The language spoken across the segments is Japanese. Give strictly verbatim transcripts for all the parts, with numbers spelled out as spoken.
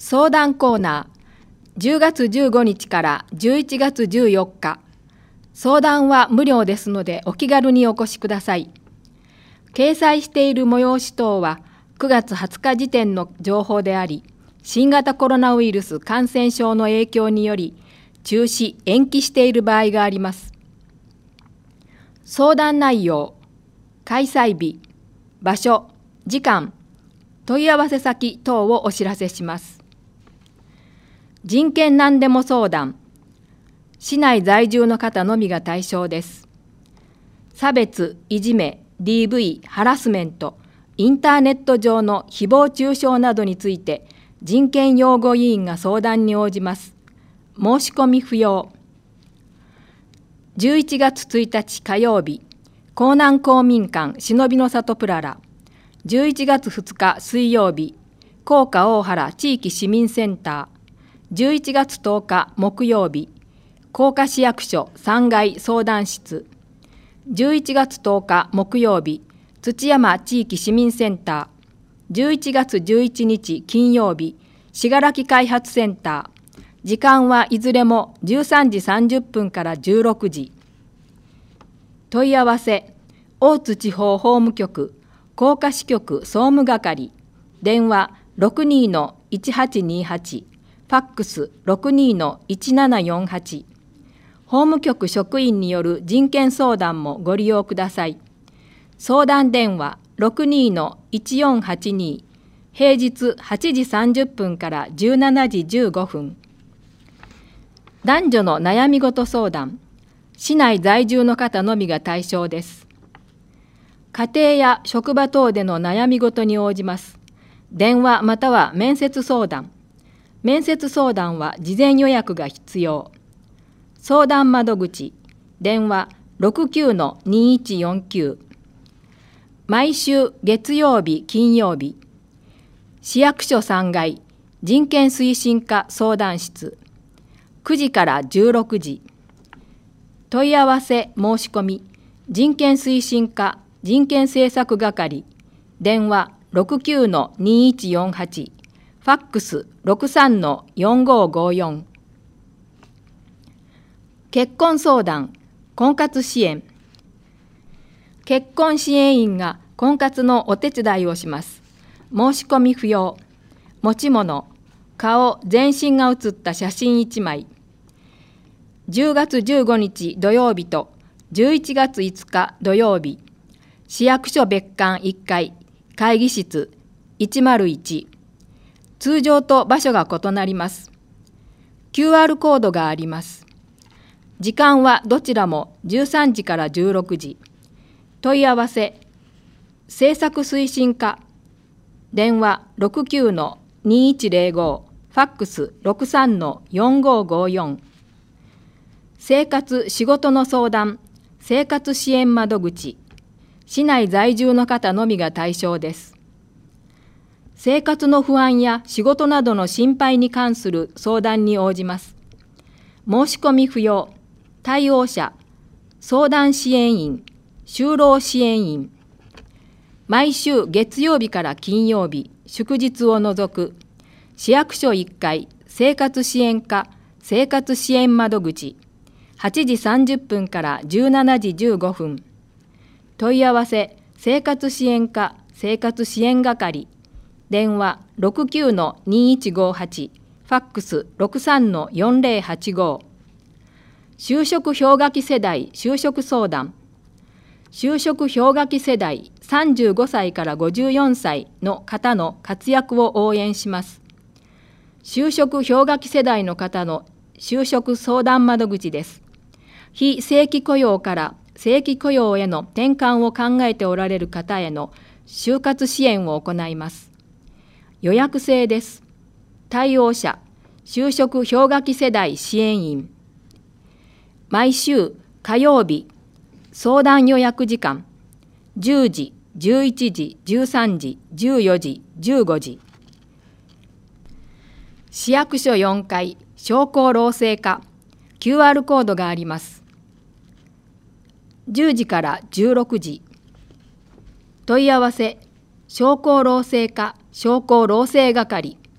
相談コーナー、じゅうがつじゅうごにちからじゅういちがつじゅうよっか。相談は無料ですのでお気軽にお越しください。掲載している催し等はくがつはつか時点の情報であり、新型コロナウイルス感染症の影響により中止・延期している場合があります。相談内容、開催日、場所、時間、問い合わせ先等をお知らせします。人権何でも相談、市内在住の方のみが対象です。差別、いじめ、ディーブイ、ハラスメント、インターネット上の誹謗中傷などについて人権擁護委員が相談に応じます。申し込み不要。じゅういちがつついたち火曜日、江南公民館忍びの里プララ。じゅういちがつふつか水曜日、甲賀大原地域市民センター。じゅういちがつとおか木曜日、甲賀市役所さんがい相談室。じゅういちがつとおか木曜日、土山地域市民センター。じゅういちがつじゅういちにち金曜日、信楽開発センター。時間はいずれもじゅうさんじさんじゅっぷんからじゅうろくじ。問い合わせ、大津地方法務局、甲賀支局総務係。電話 ろくにーのいちはちにーはち。ファックス ろくにーのいちななよんはち。法務局職員による人権相談もご利用ください。相談電話 ろくにーのいちよんはちに。平日はちじさんじゅっぷんからじゅうしちじじゅうごふん。男女の悩み事相談、市内在住の方のみが対象です。家庭や職場等での悩み事に応じます。電話または面接相談。面接相談は事前予約が必要。相談窓口、電話 ろくきゅうのにいちよんきゅう。毎週月曜日、金曜日。市役所さんがい人権推進課相談室。くじからじゅうろくじ。問い合わせ申し込み、人権推進課人権政策係。電話 ろくきゅうのにいちよんはち。ファックス ろくさんのよんごごよん。結婚相談、婚活支援。結婚支援員が婚活のお手伝いをします。申し込み不要。持ち物、顔、全身が写った写真いちまい。じゅうがつじゅうごにち土曜日とじゅういちがついつか土曜日。市役所別館いっかい、会議室いちまるいち。通常と場所が異なります。キューアール コードがあります。時間はどちらもじゅうさんじからじゅうろくじ。問い合わせ、政策推進課。電話 ろくきゅうのにいちぜろご。ファックス ろくさんのよんごごよん。生活・仕事の相談、生活支援窓口。市内在住の方のみが対象です。生活の不安や仕事などの心配に関する相談に応じます。申し込み不要。対応者、相談支援員、就労支援員。毎週月曜日から金曜日、祝日を除く。市役所いっかい、生活支援課、生活支援窓口。はちじさんじゅっぷんからじゅうしちじじゅうごふん。問い合わせ、生活支援課、生活支援係。電話 ろくきゅうのにいちごはち。ファックス ろくさんのよんぜろはちご。就職氷河期世代就職相談。就職氷河期世代さんじゅうごさいからごじゅうよんさいの方の活躍を応援します。就職氷河期世代の方の就職相談窓口です。非正規雇用から正規雇用への転換を考えておられる方への就活支援を行います。予約制です。対応者、就職氷河期世代支援員。毎週火曜日、相談予約時間、じゅうじ、じゅういちじ、じゅうさんじ、じゅうよじ、じゅうごじ。市役所よんかい、商工労政課、キューアール コードがあります。じゅうじからじゅうろくじ。問い合わせ、商工労政課商工労政係。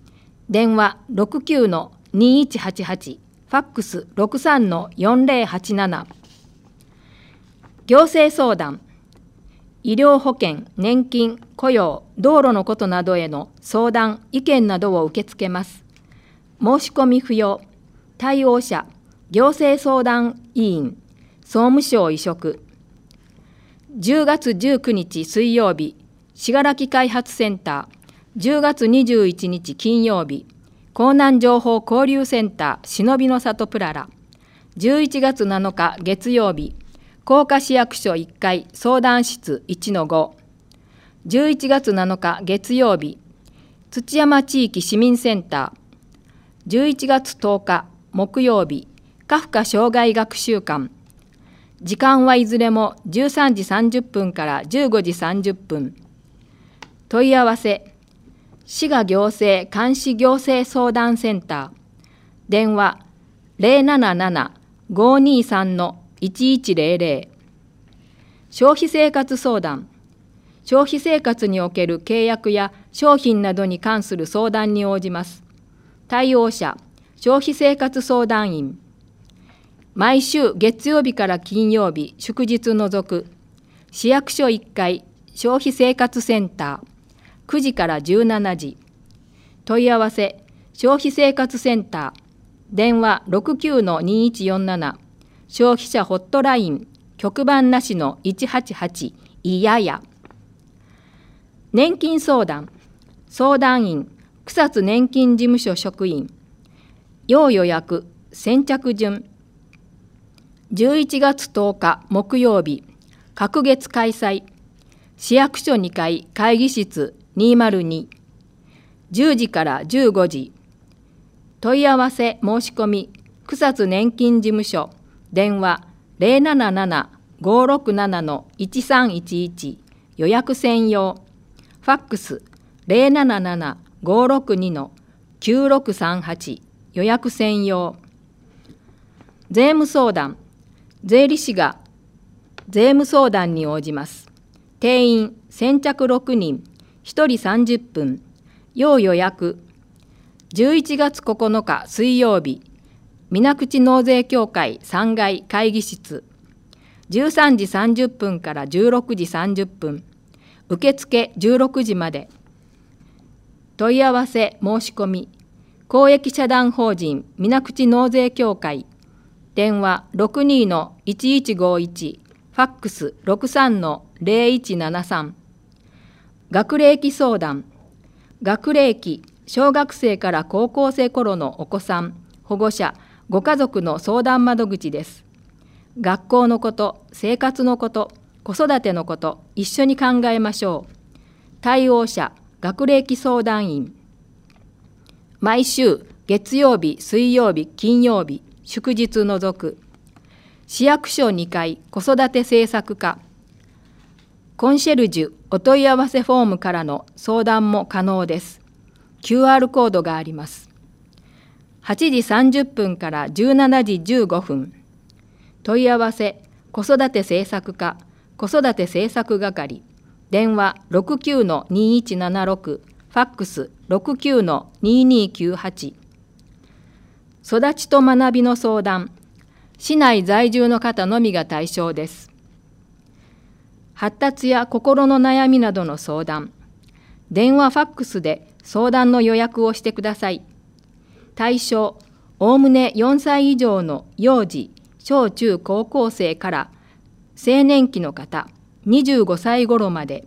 電話 ろくきゅうのにいちはちはち、ファックス ろくさんのよんぜろはちなな。行政相談、医療保険、年金、雇用、道路のことなどへの相談、意見などを受け付けます。申し込み不要。対応者、行政相談委員、総務省委嘱。じゅうがつじゅうくにち水曜日、信楽開発センター。じゅうがつにじゅういちにち金曜日、江南情報交流センター忍びの里プララ。じゅういちがつなのか月曜日、甲賀市役所いっかい相談室 いちのご。じゅういちがつなのか月曜日、土山地域市民センター。じゅういちがつとおか木曜日、カフカ障害学習館。時間はいずれもじゅうさんじさんじゅっぷんからじゅうごじさんじゅっぷん。問い合わせ、滋賀行政監視行政相談センター。電話 ゼロなななな ごーにーさん のいちいちゼロゼロ。消費生活相談。消費生活における契約や商品などに関する相談に応じます。対応者、消費生活相談員。毎週月曜日から金曜日、祝日除く。市役所いっかい消費生活センター。くじからじゅうしちじ。問い合わせ、消費生活センター。電話 ろくきゅうのにいちよんなな。消費者ホットライン、局番なしのいちはちはち、いやや。年金相談。相談員、草津年金事務所職員。要予約、先着順。じゅういちがつとおか木曜日、隔月開催。市役所にかい会議室にまるに。じゅうじからじゅうごじ。問い合わせ申し込み、草津年金事務所。電話 ゼロなななな ごーろくななのいちさんいちいち。予約専用。ファックス ゼロなななな ごーろくにのきゅうろくさんはち。予約専用。税務相談。税理士が税務相談に応じます。定員先着ろくにん、ひとりさんじゅっぷん。要予約。じゅういちがつここのか水曜日、水口納税協会さんがい会議室。じゅうさんじさんじゅっぷんからじゅうろくじさんじゅっぷん。受付じゅうろくじまで。問い合わせ申し込み。公益社団法人水口納税協会。電話 ろくにーのいちいちごいち。ファックス ろくさんのゼロいちななさん。学歴相談。学歴、小学生から高校生頃のお子さん、保護者、ご家族の相談窓口です。学校のこと、生活のこと、子育てのこと、一緒に考えましょう。対応者、学歴相談員。毎週、月曜日、水曜日、金曜日、祝日除く。市役所にかい子育て政策課。コンシェルジュお問い合わせフォームからの相談も可能です。キューアール コードがあります。はちじさんじゅっぷんからじゅうしちじじゅうごふん。問い合わせ子育て政策課子育て政策係。電話 ろくきゅうのにいちななろく。ファックス ろくきゅうのににきゅうはち。育ちと学びの相談。市内在住の方のみが対象です。発達や心の悩みなどの相談。電話ファックスで相談の予約をしてください。対象、おおむねよんさい以上の幼児、小中高校生から青年期の方、にじゅうごさい頃まで。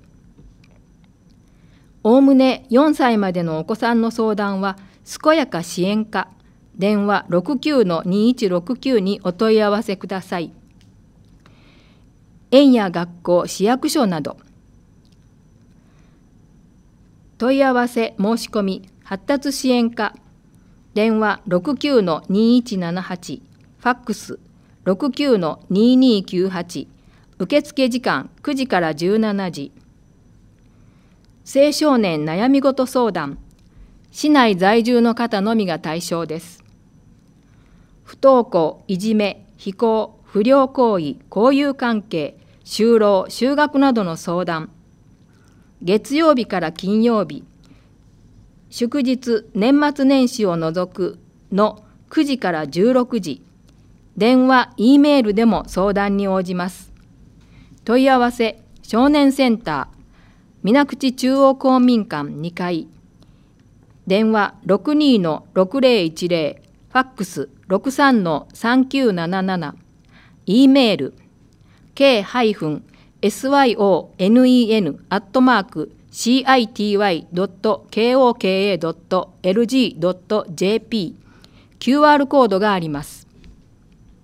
おおむねよんさいまでのお子さんの相談は、健やか支援課、電話 ろくきゅうのにいちろくきゅう にお問い合わせください。園や学校、市役所など。問い合わせ申し込み発達支援課。電話 ろくきゅうのにいちななはち。ファックス ろくきゅうのににきゅうはち。受付時間くじからじゅうしちじ。青少年悩み事相談。市内在住の方のみが対象です。不登校、いじめ、非行、不良行為、交友関係、就労、就学などの相談。月曜日から金曜日、 祝日年末年始を除くのくじからじゅうろくじ、電話、Eメールでも相談に応じます。問い合わせ、少年センター、水口中央公民館にかい、電話 ろくにーのろくぜろいちぜろ、ファックス ろくさんのさんきゅうなななな、Eメール、ケーエスワイオーエヌイーエヌ アットマーク シーアイティーワイドットケーオーケーエードットエルジードットジェーピー、キューアール コードがあります。